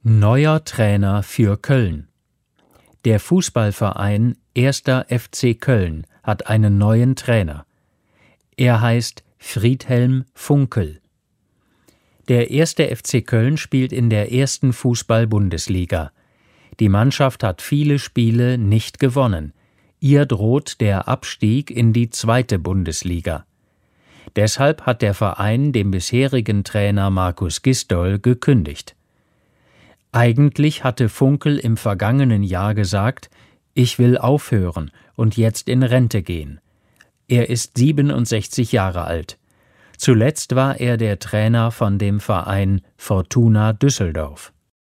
Neuer Trainer für Köln. Der Fußballverein 1. FC Köln hat einen neuen Trainer. Er heißt Friedhelm Funkel. Der 1. FC Köln spielt in der 1. Fußball-Bundesliga. Die Mannschaft hat viele Spiele nicht gewonnen. Ihr droht der Abstieg in die 2. Bundesliga. Deshalb hat der Verein dem bisherigen Trainer Markus Gisdol gekündigt. Eigentlich hatte Funkel im vergangenen Jahr gesagt, ich will aufhören und jetzt in Rente gehen. Er ist 67 Jahre alt. Zuletzt war er der Trainer von dem Verein Fortuna Düsseldorf.